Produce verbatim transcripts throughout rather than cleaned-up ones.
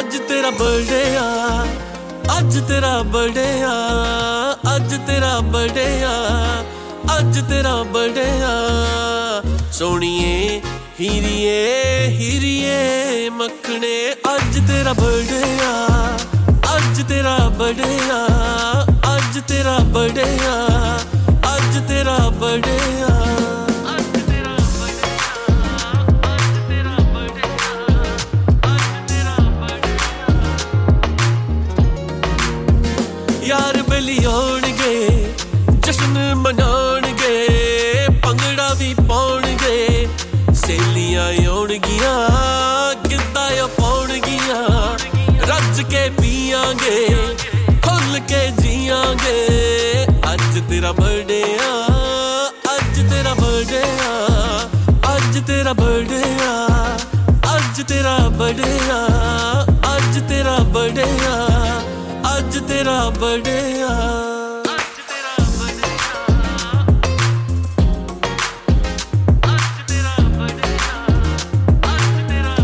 ਅੱਜ ਤੇਰਾ ਬਰਥਡੇ ਆ, ਅੱਜ ਤੇਰਾ ਬਰਥਡੇ ਆ, ਅੱਜ ਤੇਰਾ ਬਰਥਡੇ ਆ, ਅੱਜ ਤੇਰਾ ਬਰਥਡੇ ਆ। ਸੋਹਣੀਏ ਹੀਰੀਏ ਹੀਰੀਏ ਮੱਖਣੇ ਅੱਜ ਤੇਰਾ ਬਰਥਡੇ ਆ, ਅੱਜ ਤੇਰਾ ਬਰਥਡੇ ਆ, ਅੱਜ ਤੇਰਾ ਬਰਥਡੇ ਆ, ਅੱਜ ਤੇਰਾ ਬਰਥਡੇ ਆ। यार बेली आउणगे जश्न मनाउणगे भंगड़ा भी पाउणगे सहेलियां आउणगियां गिद्धा पाउणगियां रज के पीआंगे खुल के जियांगे। अज तेरा बर्थडे आ, अज तेरा बर्थडे आ, अज तेरा बर्थडे आ, अज तेरा बर्थडे आ, अज तेरा बर्थडे आ, ਅੱਜ ਤੇਰਾ ਬਰਥਡੇ ਆ। ਅੱਜ ਤੇਰਾ ਬਰਥਡੇ ਆ, ਅੱਜ ਤੇਰਾ ਬਰਥਡੇ ਆ, ਅੱਜ ਤੇਰਾ।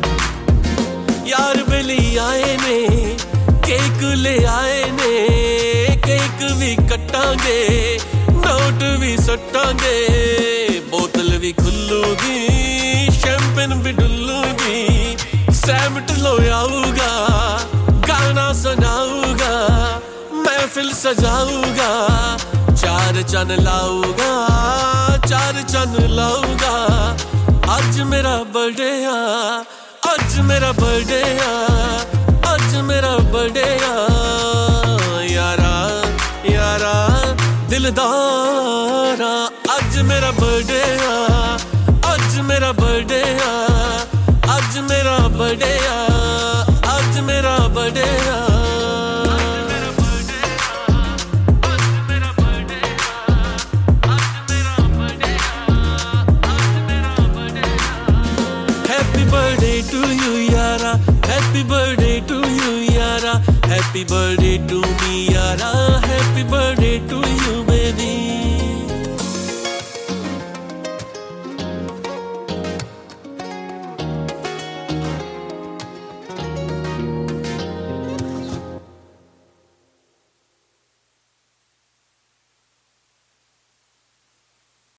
ਯਾਰ ਬੇਲੀ ਆਏ ਨੇ ਕੇਕ ਲੈ ਆਏ ਨੇ, ਕੇਕ ਵੀ ਕੱਟਾਂਗੇ ਨੋਟ ਵੀ ਸੱਟਾਂਗੇ ਬੋਤਲ ਵੀ ਖੁੱਲੂਗੀ ਸ਼ੈਂਪੇਨ ਵੀ ਡੁੱਲੂਗੀ ਸੈਮ ਢਿੱਲੋਂ ਆਊਗਾ गाना सुनाऊगा महफिल सजाऊगा चार चन लाऊगा चार चन लाऊगा। आज मेरा बर्थडे आ, आज मेरा बर्थडे आ, आज मेरा बर्थडे आ। यारा यारा दिलदारा आज मेरा बर्थडे आ, आज मेरा बर्थडे आ, आज मेरा बर्थडे आ, आज मेरा बर्थडे आ। आज मेरा बर्थडे आ, आज मेरा बर्थडे आ, आज मेरा बर्थडे आ, आज मेरा बर्थडे आ। हैप्पी बर्थडे टू यू यारा, हैप्पी बर्थडे टू यू यारा, हैप्पी बर्थडे टू